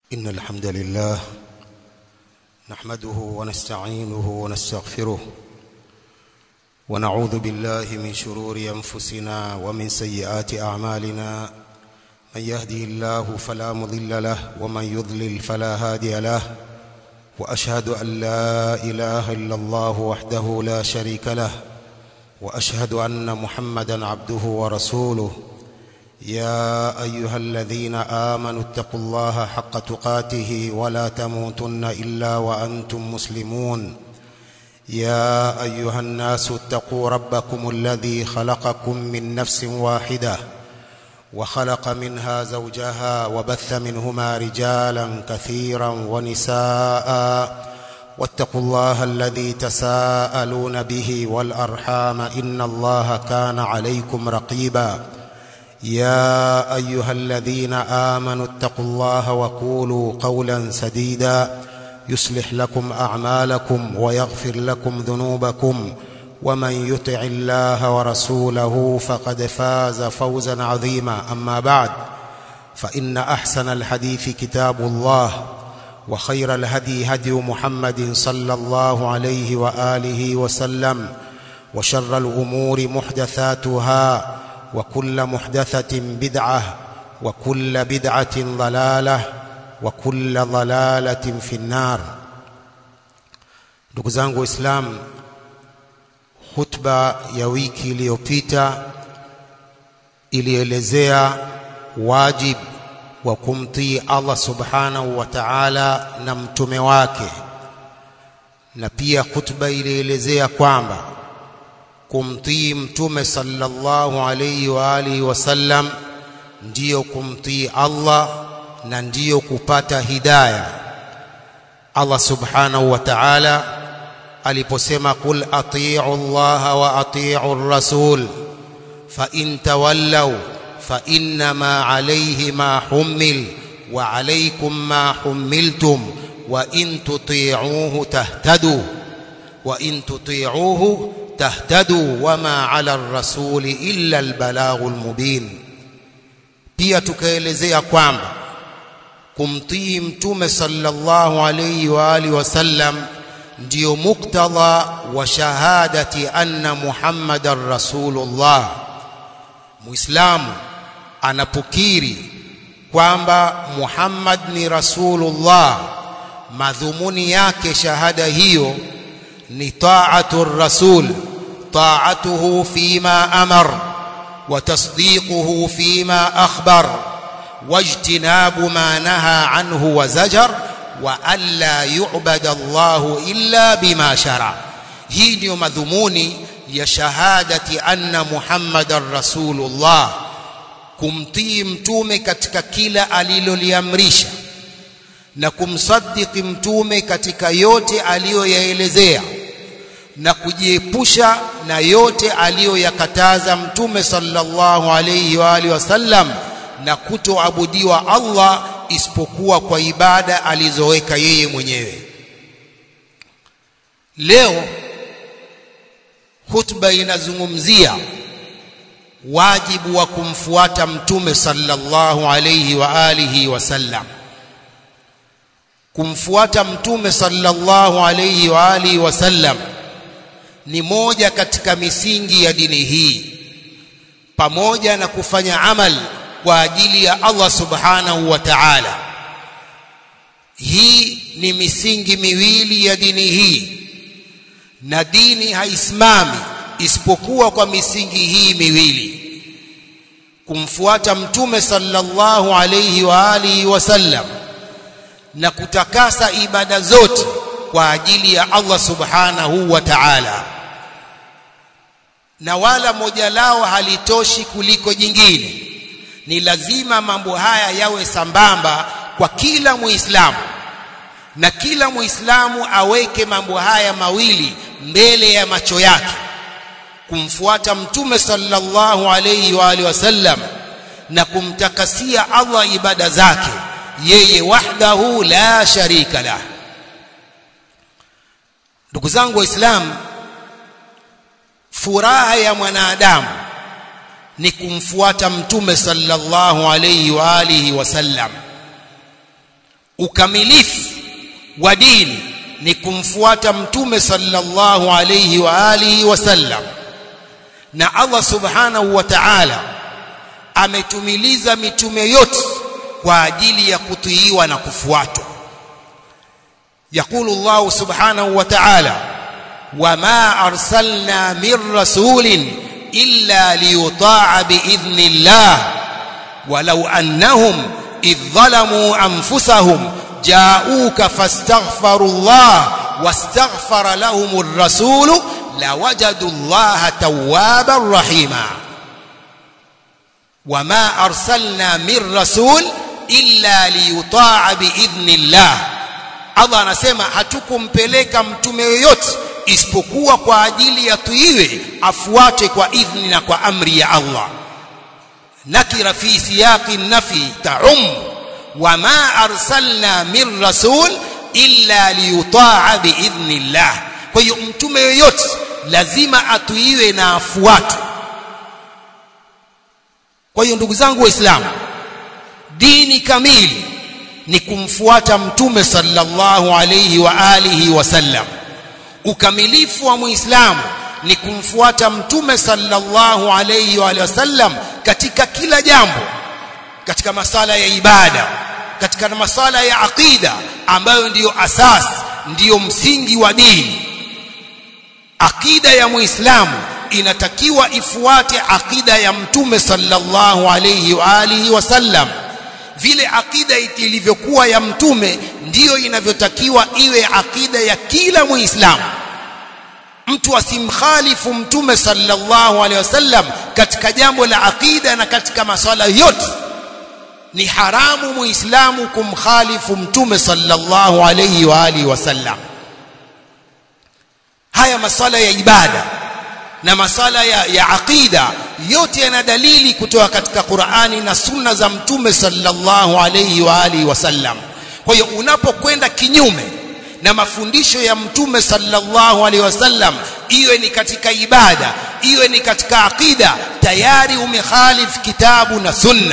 إن الحمد لله نحمده ونستعينه ونستغفره ونعوذ بالله من شرور أنفسنا ومن سيئات أعمالنا من يهده الله فلا مضل له ومن يضلل فلا هادي له وأشهد أن لا إله إلا الله وحده لا شريك له وأشهد أن محمدا عبده ورسوله يا أيها الذين آمنوا اتقوا الله حق تقاته ولا تموتن إلا وأنتم مسلمون يا أيها الناس اتقوا ربكم الذي خلقكم من نفس واحدة وخلق منها زوجها وبث منهما رجالا كثيرا ونساء واتقوا الله الذي تساءلون به والأرحام إن الله كان عليكم رقيبا يا أيها الذين آمنوا اتقوا الله وقولوا قولا سديدا يصلح لكم أعمالكم ويغفر لكم ذنوبكم ومن يطع الله ورسوله فقد فاز فوزا عظيما أما بعد فإن أحسن الحديث كتاب الله وخير الهدي هدي محمد صلى الله عليه وآله وسلم وشر الأمور محدثاتها وكل محدثة بدعة وكل بدعة ضلالة وكل ضلالة في النار. Ndugu zangu Waislamu, khutba ya wiki iliyopita ilielezea wajib wa kumtii Allah subhanahu wa ta'ala na mtume wake, na pia khutba ilielezea kwamba kumtii mtume sallallahu alayhi wa alihi wasallam ndiyo kumtii Allah na ndiyo kupata hidayah. Allah subhanahu wa ta'ala aliposema qul atii'u Allah wa atii'u ar-rasul fa in tawallaw fa inma alayhi ma hummil wa alaykum ma hummiltum wa in tuti'uhu tahtadu wa in tuti'uhu tahtadu wama ala ar-rasuli illa al-balaghul mubin. Pia tukaelezea kwamba kumtii mtume sallallahu alayhi wa alihi wasallam ndio muktadha wa shahadati anna Muhammadar Rasulullah. Muislamu anapokiri kwamba Muhammad ni Rasulullah, madhumuni yake shahada hiyo ni ta'atur rasul, ta'atuhu fima amar wa tasdiquhu fima akhbar wajtinabu ma naha anhu wa zajar wa alla yu'bada Allahu illa bima shara. Hii ndio madhumuni ya shahadati anna Muhammadar Rasulullah, kumtii mtume katika kila aliloliamrisha na kumsadiki mtume katika yote aliyoyaelezea na kujiepusha na yote aliyoyakataza mtume sallallahu alayhi wa alihi wasallam, na kutoabudiwa Allah isipokuwa kwa ibada alizoweka yeye mwenyewe. Leo khutba inazungumzia wajibu wa kumfuata mtume sallallahu alayhi wa alihi wasallam. Kumfuata mtume sallallahu alayhi wa alihi wasallam ni moja katika misingi ya dini hii, pamoja na kufanya amal kwa ajili ya Allah subhanahu wa ta'ala. Hii ni misingi miwili ya dini hii, na dini haisimami isipokuwa kwa misingi hii miwili: kumfuata mtume sallallahu alayhi wa alihi wasallam na kutakasa ibada zote kwa ajili ya Allah subhanahu wa ta'ala, na wala moja lao halitoshi kuliko jingine. Ni lazima mambo haya yawe sambamba kwa kila Muislamu, na kila Muislamu aweke mambo haya mawili mbele ya macho yake: kumfuata mtume sallallahu alayhi wa alihi wasallam na kumtakasia Allah ibada zake yeye wahdahu la sharika lah. Ndugu zangu Waislamu, furaha ya mwanadamu ni kumfuata mtume sallallahu alayhi wa alihi wasallam. ukamilifu wa dini ni kumfuata mtume sallallahu alayhi wa alihi wasallam. Na Allah subhanahu wa ta'ala ametumiliza mitume yote kwa ajili ya kutiiwa na kufuatwa. Yaqulu Allah subhanahu wa ta'ala wama arsalna min rasulin illa liyuta'a biidhnillah walau annahum idh dhalamu anfusahum ja'uka fastaghfirullah wastaghfara lahumur rasul lawajadullaha tawwaban rahima. wama arsalna min rasul illa liyuta'a biidhnillah. Allah anasema hatukumpeleka mtume yoyote isipokuwa kwa ajili ya tuiwe afuate kwa idhni na kwa amri ya Allah. nakira fi siyaqi nafi ta'um wama arsalna min rasul illa liyuta'a biidhnillah. Kwa hiyo mtume yoyote lazima atuiwe na afuate. Kwa hiyo ndugu zangu waislamu, dini kamili ni kumfuata mtume sallallahu alayhi wa alihi wasallam. Ukamilifu wa muislamu ni kumfuata mtume sallallahu alayhi wa alihi wasallam katika kila jambo, katika masala ya ibada, katika masala ya aqida ambayo ndiyo asasi, ndiyo msingi wa dini. Aqida ya muislamu inatakiwa ifuate aqida ya mtume sallallahu alayhi wa alihi wasallam. Vile aqida ilivyokuwa ya mtume ndiyo inavyotakiwa iwe aqida ya kila muislamu. Mtu asimkhalifu mtume sallallahu alaihi wasallam katika jambo la aqida na katika masuala yote. Ni haramu muislamu kumkhalifu mtume sallallahu alaihi wa alihi wasallam. Haya masuala ya ibada na masala ya aqida yote yana dalili kutoka katika Qur'ani na sunna za mtume sallallahu alayhi wa alihi wasallam. Kwa hiyo unapokwenda kinyume na mafundisho ya mtume sallallahu alayhi wasallam, iwe ni katika ibada, iwe ni katika aqida, tayari umekhalif kitabu na sunna.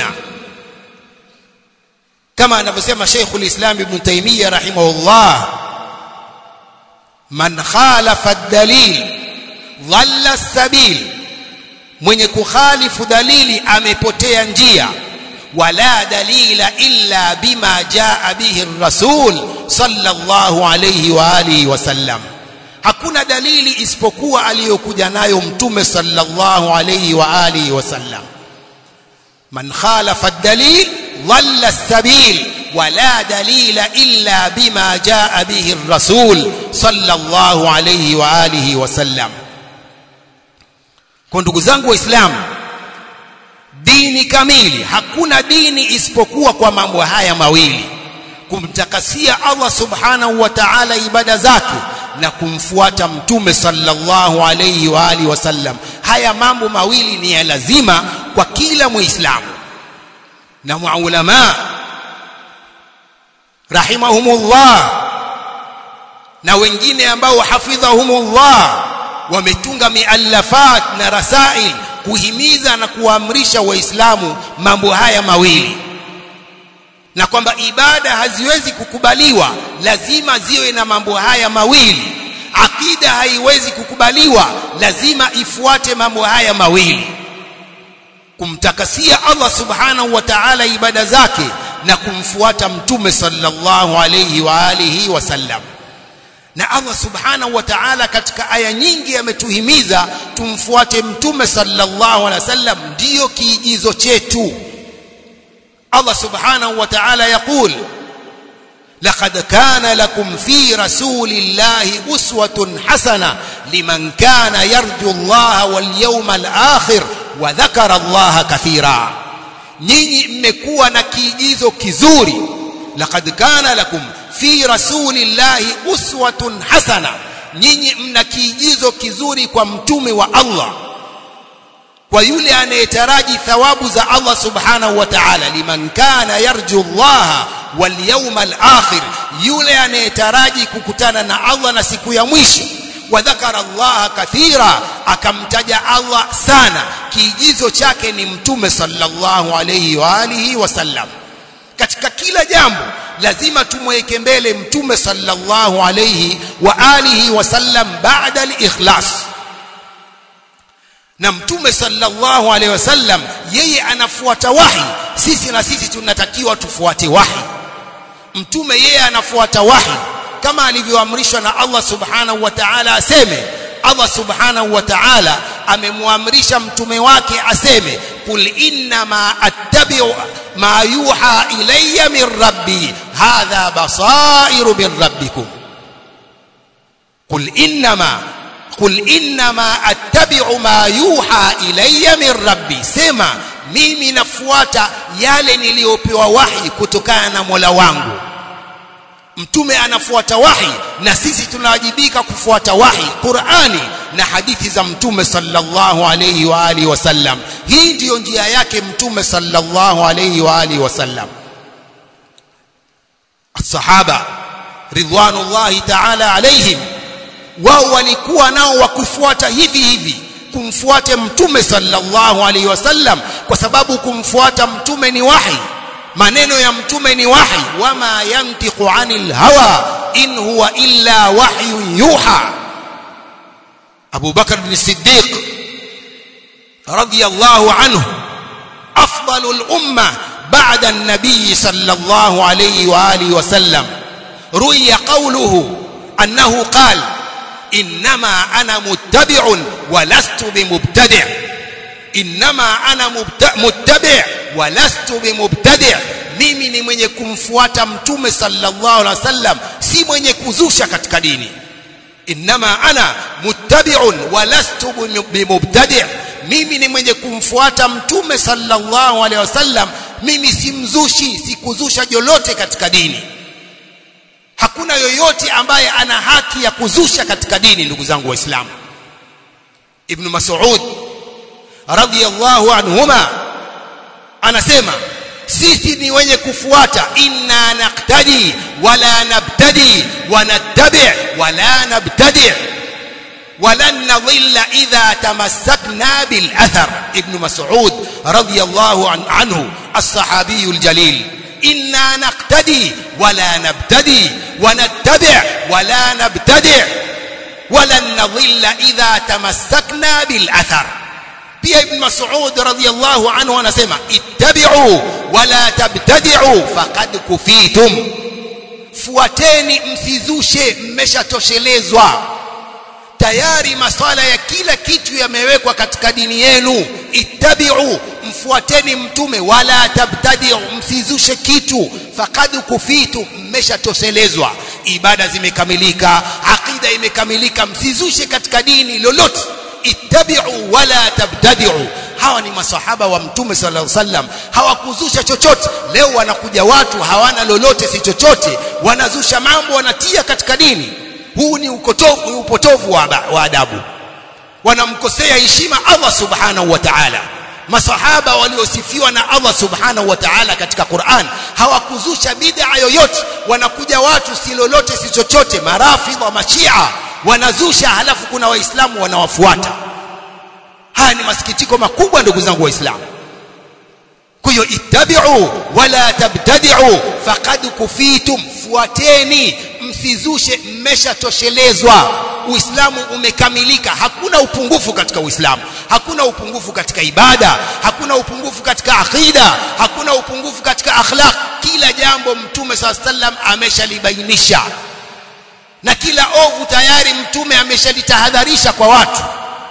Kama anavyosema Sheikhul Islam Ibn Taymiyyah rahimahullah, man khalafa ad-dalil dhalla as-sabil. Mwenye kukhalifu dalili amepotea njia. wala dalila illa bima jaa bihi ar-rasul sallallahu alayhi wa alihi wasallam. Hakuna dalili isipokuwa aliyokuja nayo mtume sallallahu alayhi wa alihi wasallam. man khalafa ad-dalil dhalla as-sabil wala dalila illa bima jaa bihi ar-rasul sallallahu alayhi wa alihi wasallam. Kwa ndugu zangu waislamu, dini kamili, hakuna dini isipokuwa kwa mambo haya mawili: kumtakasia Allah subhanahu wa ta'ala ibada zake na kumfuata mtume sallallahu alayhi wa alihi wasallam. Haya mambo mawili ni ya lazima kwa kila muislamu. Na maulama rahimahumullah na wengine ambao hafidhahumullah wametunga miallafat na rasail kuhimiza na kuamrisha waislamu mambo haya mawili, na kwamba ibada haziwezi kukubaliwa lazima ziwe na mambo haya mawili. Aqida haiwezi kukubaliwa lazima ifuate mambo haya mawili: kumtakasia Allah subhanahu wa ta'ala ibada zake na kumfuata mtume sallallahu alayhi wa alihi wasallam. Na Allah subhanahu wa ta'ala katika aya nyingi ametuhimiza tumfuate mtume sallallahu alaihi wasallam, ndio kiigizo chetu. Allah subhanahu wa ta'ala yaqul laqad kana lakum fi rasulillahi uswatun hasana liman kana yarju Allaha wal yawmal akhir wa dhakara Allaha kathira. Nyinyi mmekuwa na kiigizo kizuri. Laqad kana lakum fi rasulillahi uswatun hasana, nyinyi mna kiigizo kizuri kwa mtume wa Allah, kwa yule anayetaraji thawabu za Allah subhanahu wa ta'ala. Liman kana yarju Allah wal yawmal akhir, yule anayetaraji kukutana na Allah na siku ya mwisho. Wa dhakara Allah kathira, akamtaja Allah sana. Kiigizo chake ni mtume sallallahu alayhi wa alihi wasallam. Katika kila jambo lazima tumweke mbele mtume sallallahu alayhi wa alihi wasallam baada al-ikhlas. Na mtume sallallahu alayhi wasallam yeye anafuata wahi, sisi tunatakiwa tufuate wahi. Mtume yeye anafuata wahi kama alivyoamrishwa na Allah subhanahu wa ta'ala aseme. Allah subhanahu wa ta'ala amemwamrisha mtume wake aseme, kul inna ma attabi'u ma yuha ilayya min rabbi hadha basairu min rabbikum. Qul innama attabi'u ma yuha ilayya min rabbi, sema mimi nafuata yale niliyopewa wahi kutokana na Mola wangu. Mtume anafuata wahi na sisi tunawajibika kufuata wahi, Qur'ani na hadithi za mtume sallallahu alayhi wa alihi wasallam. Hii ndiyo njia yake mtume sallallahu alayhi wa alihi wasallam. As-sahaba ridwanullahi ta'ala alayhim, wao walikuwa nao wakufuata hivi kumfuata mtume sallallahu alayhi wasallam, kwa sababu kumfuata mtume ni wahi. Maneno ya mtume ni wahi, wama yantiqu anil hawa in huwa illa wahyun yuha. Abu Bakr bin Siddiq radiyallahu anhu afdalul umma ba'da an-nabiy sallallahu alayhi wa alihi wa sallam, ruya qawluhu annahu qala innama ana muttabi'un wa lastu bimubtadi'. Innama ana muttabi' wa lastu bimubtadi', mimi ni mwenye kumfuata mtume sallallahu alaihi wasallam, si mwenye kuzusha katika dini. Innama ana muttabi'un wa lastu bimubtadi', mimi ni mwenye kumfuata mtume sallallahu alaihi wasallam, mimi si mzushi, si kuzusha jolote katika dini. Hakuna yoyote ambaye ana haki ya kuzusha katika dini, ndugu zangu waislamu. Ibn Mas'ud radiyallahu anhuma anasema, sisi ni wenye kufuata, inna naqtadi wala nabtadi wa nattabi' wala nabtadi' walan nadhilla idha tamassakna bil athar. Ibn Mas'ud radiyallahu anhu as-sahabi al-jalil, inna naqtadi wala nabtadi wa nattabi' wala nabtadi' walan nadhilla idha tamassakna bil athar. Pia Ibn Mas'ud radiyallahu anhu anasema, ittabi'u wala tabtadi'u faqad kufitum, fuateni msizushe, mmeshatoshelezwa. Tayari maswala ya kila kitu yamewekwa katika dini yenu. Ittabi'u, mfuateni mtume, wala tabtadi'u, msizushe kitu, faqad kufitum, mmeshatoshelezwa. Ibada zimekamilika, aqida imekamilika, msizushe katika dini lolote. Ittabi'u wala tabtadi'u. Hawa ni masahaba wa mtume sallallahu alaihi wasallam, hawakuzusha chochote. Leo wanakuja watu hawana lolote, si chochote, wanazusha mambo, wanatia katika dini. Huu ni upotovu wa adabu, wanamkosea heshima Allah subhanahu wa ta'ala. Masahaba waliosifiwa na Allah subhanahu wa ta'ala katika Qur'an hawakuzusha bid'a yoyote. Wanakuja watu si lolote, si chochote, marafidh wa mashia wanazusha, halafu kuna waislamu wanawafuata. Haya ni masikitiko makubwa, ndugu zangu waislamu. Kwa hiyo ittabi'u wala tabtadi'u faqad kufitum, fuateni msizushe, mmeshatoshelezwa. Uislamu umekamilika, hakuna upungufu katika Uislamu, hakuna upungufu katika ibada, hakuna upungufu katika aqida, hakuna upungufu katika akhlaq. Kila jambo mtume sallallahu alaihi wasallam ameshalibainisha, na kila ovu tayari mtume ameshalitahadharisha kwa watu.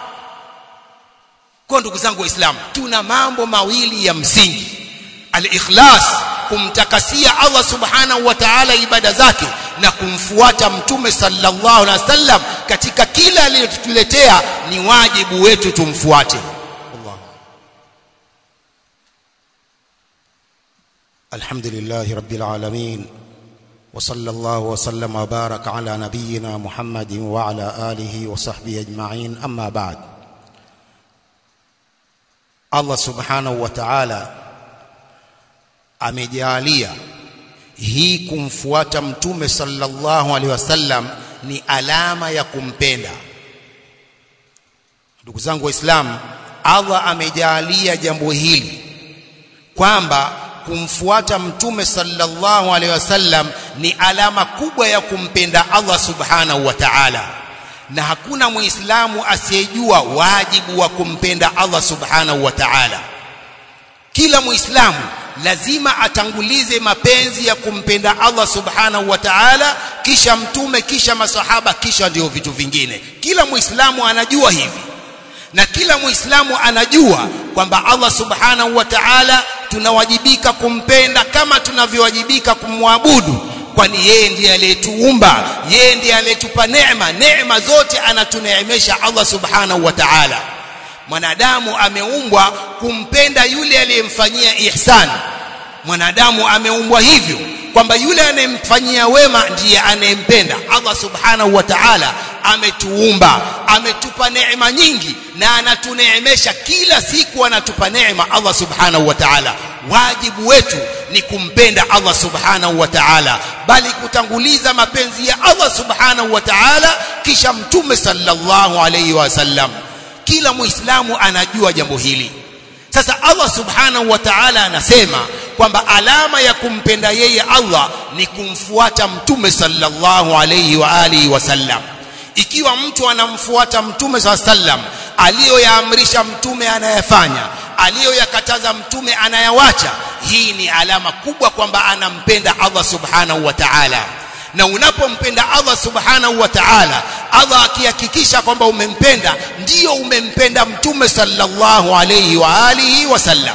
Kwa ndugu zangu waislamu, tuna mambo mawili ya msingi: al-ikhlas, kumtakasia Allah subhanahu wa ta'ala ibada zake, na kumfuata mtume sallallahu alaihi wasallam katika kila aliyotuletea. Ni wajibu wetu tumfuate. Allah. Alhamdulillahi rabbil alamin, wa sallallahu wa sallam wa baraka ala nabiyyina Muhammadin wa ala alihi wa sahbihi ajma'in, amma ba'd. Allah subhanahu wa ta'ala amejalia hii kumfuata mtume sallallahu alaihi wasallam ni alama ya kumpenda. Ndugu zangu waislamu, Allah amejalia jambo hili kwamba kumfuata mtume sallallahu alaihi wasallam ni alama kubwa ya kumpenda Allah subhanahu wa ta'ala, na hakuna muislamu asiyejua wajibu wa kumpenda Allah subhanahu wa ta'ala. Kila muislamu lazima atangulize mapenzi ya kumpenda Allah subhanahu wa ta'ala, kisha mtume, kisha masahaba, kisha ndio vitu vingine. Kila muislamu anajua hivi, na kila muislamu anajua kwamba Allah subhanahu wa ta'ala tunawajibika kumpenda kama tunavyowajibika kumwabudu, kwani yeye ndiye aliyetuumba, yeye ndiye aliyetupa neema zote anatuneemesha Allah subhanahu wa ta'ala. Mwanadamu ameumbwa kumpenda yule aliyemfanyia ihsan. Mwanadamu ameumbwa hivyo kwamba yule anayemfanyia wema ndiye anayempenda. Allah subhanahu wa ta'ala ametuumba, ametupa neema nyingi na anatuneemesha kila siku, anatupa neema Allah subhanahu wa ta'ala. Wajibu wetu ni kumpenda Allah subhanahu wa ta'ala, bali kutanguliza mapenzi ya Allah subhanahu wa ta'ala kisha mtume sallallahu alayhi wasallam. Kila muislamu anajua jambo hili. Sasa Allah subhanahu wa ta'ala anasema kwamba alama ya kumpenda yeye Allah ni kumfuata mtume sallallahu alayhi wa alihi wasallam. Ikiwa mtu anamfuata mtume sallallahu alayhi wasallam, aliyoyaamrisha mtume anayafanya, aliyoyakataza mtume anayawacha, hii ni alama kubwa kwamba anampenda Allah subhanahu wa ta'ala. Na unapompenda Allah subhanahu wa ta'ala, Allah akihakikisha kwamba umempenda, ndio umempenda mtume sallallahu alayhi wa alihi wasallam.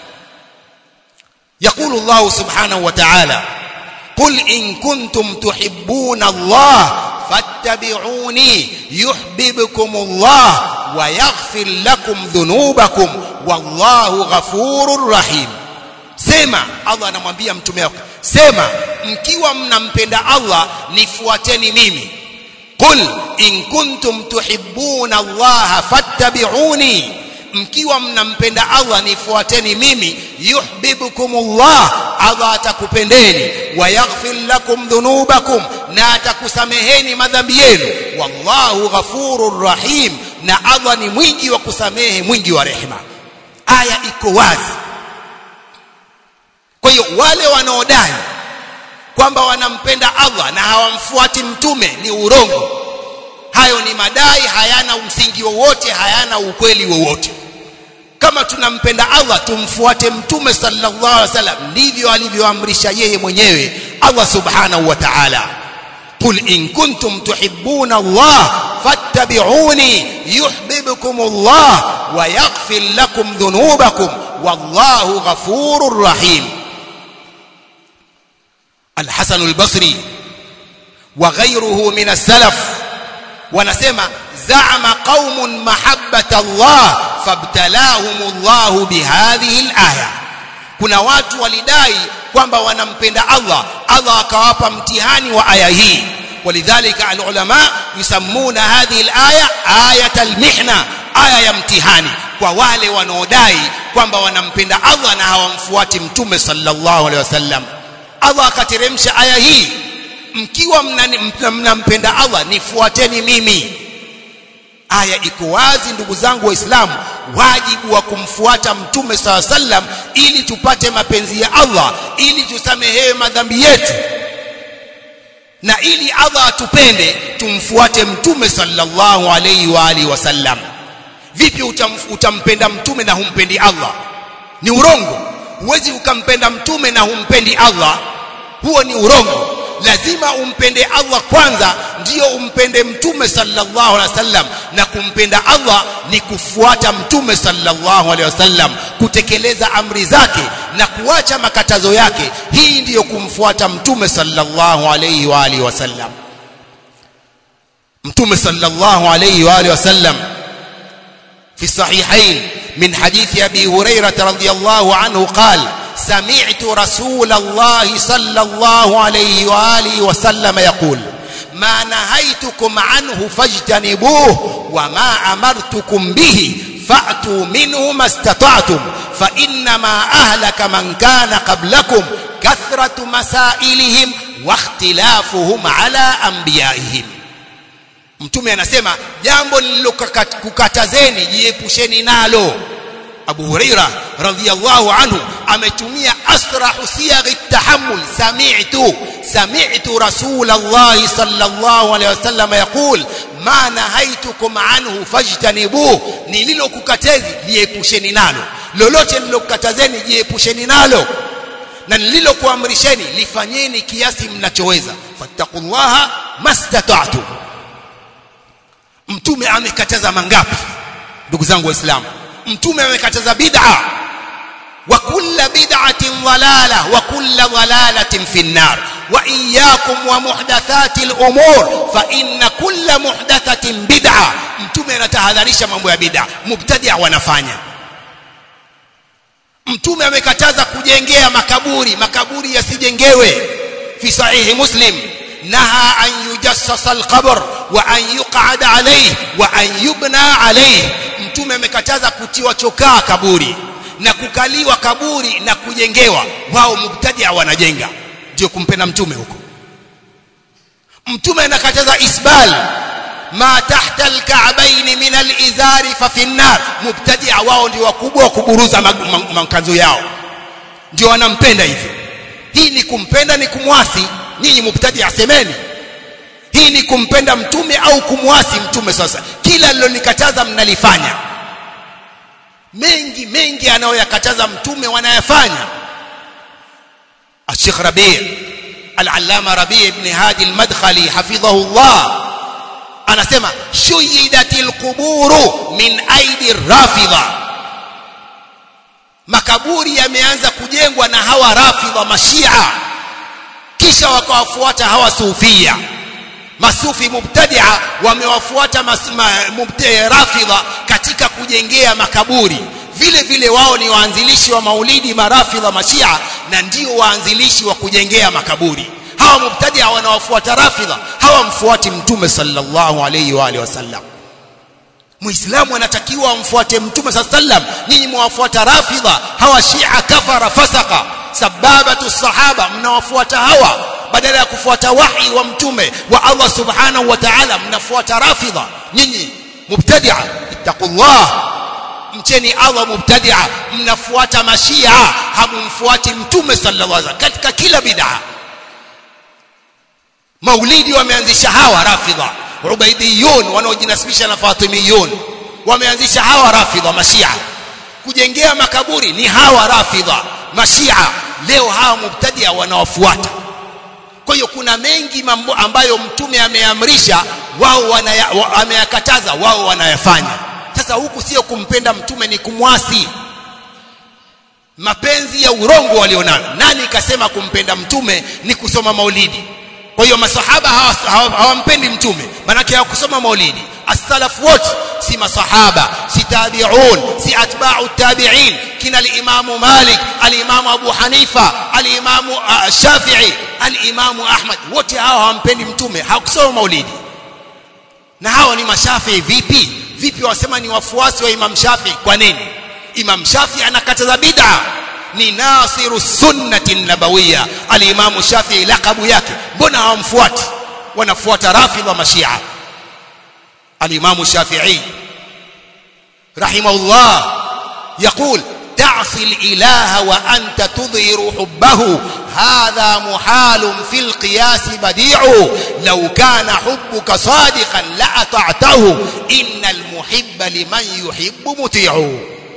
Yaqulu Allah subhanahu wa ta'ala, qul in kuntum tuhibbuna Allah fattabi'uni yuhibbukum Allah wa yaghfir lakum dhunubakum wallahu ghafurur rahim. Sema, Allah anamwambia mtume wake, sema, mkiwa mnampenda Allah nifuateni mimi. Qul in kuntum tuhibbuna Allah fattabi'uni, mkiwa mnampenda Allah nifuateni mimi. Yuhibbukumullah, Allah atakupendeni. Wa yaghfir lakum dhunubakum, na atakusameheni madhambi yenu. Wallahu ghafurur rahim, na Allah ni mwingi wa kusamehe, mwingi wa rehema. Aya iko wazi. Kwa hiyo wale wanaodai kwamba wanampenda Allah na hawamfuati mtume ni urongo. Hayo ni madai, hayana msingi wowote, hayana ukweli wowote. Kama tunampenda Allah, tumfuate mtume sallallahu alaihi wasallam, ndivyo alivyoamrisha yeye mwenyewe Allah subhanahu wa ta'ala. Qul in kuntum tuhibbuna Allah fattabi'uni yuhibbukum Allah wa yaghfir lakum dhunubakum wallahu ghafurur rahim. Al-Hasan al-Basri wa ghayruhu min as-salaf wanasema, za'ama qaumun mahabbata Allah fabtalahumullahu bihadhihi al-aya. Kuna watu walidai kwamba wanampenda Allah, Allah akawapa mtihani wa aya hii. Walidhalika al-ulama yusammuna hadhihi al-aya ayat al-mihna, aya ya mtihani kwa wale wanaodai kwamba wanampenda Allah na hawamfuati mtume sallallahu alaihi wasallam. Allah akateremsha aya hii, mkiwa mnampenda Allah nifuateni mimi. Aya iko wazi, ndugu zangu waislamu, wajibu wa kumfuata mtume sallallahu alaihi wasallam ili tupate mapenzi ya Allah, ili tusamehewe madhambi yetu, na ili Allah atupende tumfuate mtume sallallahu alaihi wa alihi wasallam. Vipi utampenda mtume na humpendi Allah? Ni urongo. Huwezi ukampenda mtume na humpendi Allah, huo ni urongo. Lazima umpende Allah kwanza, ndio umpende mtume sallallahu alaihi wasallam. Na kumpenda Allah ni kufuata mtume sallallahu alaihi wasallam, kutekeleza amri zake na kuacha makatazo yake. Hii ndiyo kumfuata mtume sallallahu alaihi wa alihi wasallam. Mtume sallallahu alaihi wa alihi wasallam في الصحيحين من حديث أبي هريرة رضي الله عنه قال: سمعت رسول الله صلى الله عليه وآله وسلم يقول: ما نهيتكم عنه فاجتنبوه وما أمرتكم به فأتوا منه ما استطعتم فإنما أهلك من كان قبلكم كثرة مسائلهم واختلافهم على أنبيائهم. Mtume anasema, jambo nililokukatazeni jiepusheni nalo. Abu Huraira radhiyallahu anhu ametumia asrahu siyagh at-tahammul, sami'tu Rasulullah sallallahu alayhi wasallam yaqul ma nahaitukum anhu fajtanibuhu, nililokukateni liepusheni nalo, lolote nililokukatazeni jiepusheni nalo, na nililokuamrisheni lifanyeni kiasi mnachoweza, fattaqullaha mastata'tu. Mtume amekataza mangapi ndugu zangu waislamu? Mtume amekataza bid'a, wa kullu bid'atin dhalala wa kullu dhalalatin fi an-nar, wa iyyakum wa muhdathatil umur fa inna kulla muhdathatin bid'a. Mtume anatahadharisha mambo ya bid'a, mubtadi'a wanafanya. Mtume amekataza kujengea makaburi yasijengewe. Fi sahihi Muslim naha an yujassasa al-qabr wa an yuq'ada alayhi wa an yubna alayhi. Mtume amekataza kutiwa chokaa kaburi na kukaliwa kaburi na kujengewa. Wao mubtadi'a wanajenga, ndio kumpenda mtume huko. Mtume anakataza isbal ma tahta al-ka'bayn min al-izari fa fi an-nar. Mubtadi'a wao ndio wakubwa kuburuza makanzu yao, ndio wanampenda hivyo. Hii ni kumpenda ni kumwasi? Nyinyi mubtadi'a semeni, hii ni kumpenda mtume au kumwasi mtume? Sasa kila alilonikataza mnalifanya. Mengi anayoyakataza mtume wanayafanya. Sheikh Rabi' al-Allama Rabi' ibn Hadi al-Madkhali hafidhahullah anasema shuyidatil quburu min aidi rafidha, makaburi yameanza kujengwa na hawa rafidha mashia, kisha wakawafuata hawa sufia. Masufi mubtadi'a wamewafuata rafidha katika kujengea makaburi. Vile vile wao ni waanzilishi wa maulidi marafidha mashia, na ndio waanzilishi wa kujengea makaburi. Hawa mubtadi'a wanawafuata rafidha, hawamfuati mtume sallallahu alayhi wa alihi wasallam. Muislamu anatakiwa amfuate mtume sallallahu alayhi wasallam. Nyinyi mwafuata rafidha, hawa shia kafara fasaka sababatu sahaba, mnawafuata hawa badala ya kufuata wahi wa mtume wa Allah subhanahu wa ta'ala, mnafuata rafidha. Nyinyi mubtadi'a, ittaqullah, mcheni Allah. Mubtadi'a mnafuata mashia, hamumfuati mtume sallallahu alaihi wasallam katika kila bid'a. Maulidi wameanzisha hawa rafidha, ubaidiyun wanaojinasibisha na fatimiyun wameanzisha hawa rafidha mashia. Kujengea makaburi ni hawa rafidha mashia. Leo hawa mubtadi'a wanawafuata. Kwa hiyo kuna mengi mambo ambayo mtume ameamrisha, wao ameyakataza, wao wanayafanya. Sasa huku sio kumpenda mtume, ni kumwasi. Mapenzi ya urongo walionayo. Nani kasema kumpenda mtume ni kusoma maulidi? Kwa hiyo masahaba hawampendi mtume, maana hawakusoma maulidi. As-salaf wote si masahaba, si tabi'un, si atba'u tabi'in, kina al-Imam Malik, al-Imam Abu Hanifa, al-Imam Shafi'i, al-Imam Ahmad, wote hao hawampendi mtume, hawakusoma maulidi. Na hao ni mashafi'i vipi wasema ni wafuasi wa Imam Shafi'i? Kwa nini? Imam Shafi'i anakataza bid'a, ni nasiru sunnati nabawiyya. Al-Imam Shafi'i laqabu yake, mbona hawamfuati? Wanafuata rafidha mashia. الإمام الشافعي رحمه الله يقول تعصي الإله وأنت تظهر حبه هذا محال في القياس بديع لو كان حبك صادقا لأطعته إن المحب لمن يحب مطيع.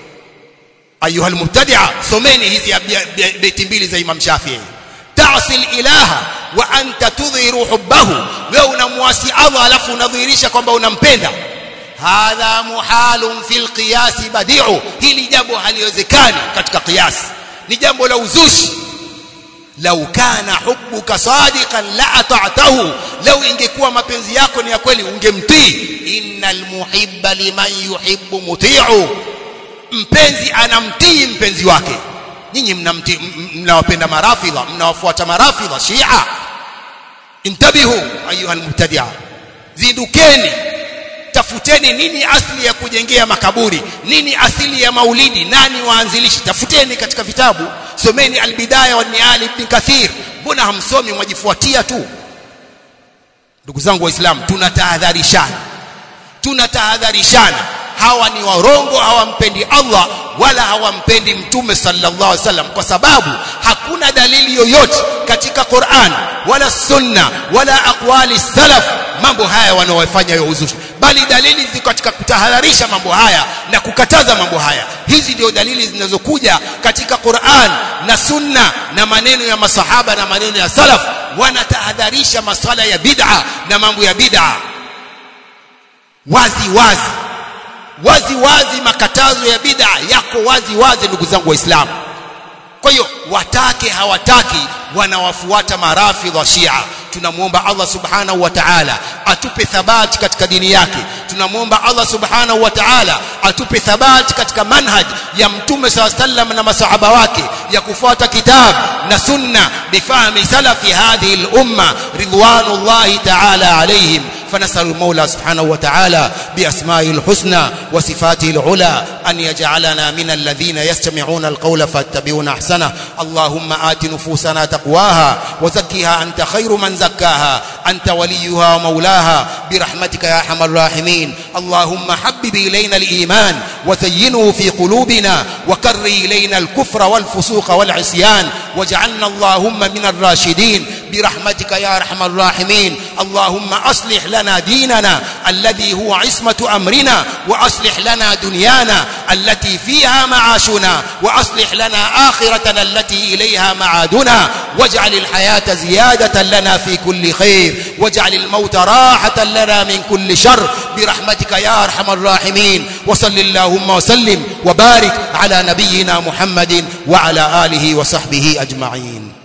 أيها المبتدع سميني هذه بيت mbili za Imam Shafi'i. تعصي الإله وأنت تظهر حبه، wewe unamwasi Allah alafu unadhihirisha kwamba unampenda. Hadha muhalun fil qiyas badi'u, hili jambo haliwezekani katika qiyas, ni jambo la uzushi. Lau kana hubbuka sadiqan la ata'tahu, lau ingekuwa mapenzi yako ni ya kweli ungemtii. Innal muhibba liman yuhibbu muti'u, mpenzi anamtii mpenzi wake. Nyinyi mnawapenda marafidha, mnawafuata marafidha shia. Intabihu ayuha almubtadi'a, zindukeni, tafuteni nini asili ya kujengea makaburi, nini asili ya maulidi, nani waanzilishi. Tafuteni katika vitabu, someni al-Bidaya wa Nihaya ibn Kathir. Mbona hamsomi, mwajifuatia tu? Ndugu zangu waislamu, tunatahadharishana. hawa ni warongo, hawampendi Allah wala hawampendi Mtume sallallahu alaihi wasallam, kwa sababu hakuna dalili yoyote katika Qur'an wala Sunna wala aqwali salaf mambo haya wanaofanya ya uzushi, bali dalili ziko katika kutahadharisha mambo haya na kukataza mambo haya. Hizi ndio dalili zinazokuja katika Qur'an na Sunna na maneno ya masahaba na maneno ya salaf, wanatahadharisha masuala ya bid'a na mambo ya bid'a wazi wazi. Makatazo ya bid'a yako wazi ndugu zangu Waislamu. Kwa hiyo watake hawataki wanawafuata marafidha Shia. Tunamuomba Allah subhanahu wa ta'ala atupe thabati katika dini yake. Tunamuomba Allah subhanahu wa ta'ala atupe thabati katika manhaj ya Mtume sallallahu na masahaba wake ya kufuata kitab na sunna bifahmi salafi hadhihi al-umma ridwanullahi ta'ala alayhim. فنسأل المولى سبحانه وتعالى بأسمائه الحسنى وصفاته العلى أن يجعلنا من الذين يستمعون القول فاتبعون أحسنه. اللهم آت نفوسنا تقواها وزكها أنت خير من زكاها أنت وليها ومولاها برحمتك يا أرحم الراحمين. اللهم حبب إلينا الإيمان وزينه في قلوبنا وكره إلينا الكفر والفسوق والعصيان واجعلنا اللهم من الراشدين برحمتك يا أرحم الراحمين. اللهم أصلح لنا ديننا الذي هو عصمة أمرنا وأصلح لنا دنيانا التي فيها معاشنا وأصلح لنا آخرتنا التي إليها معادنا واجعل الحياة زيادة لنا في كل خير واجعل الموت راحة لنا من كل شر برحمتك يا أرحم الراحمين. وصل اللهم وسلم وبارك على نبينا محمد وعلى آله وصحبه أجمعين.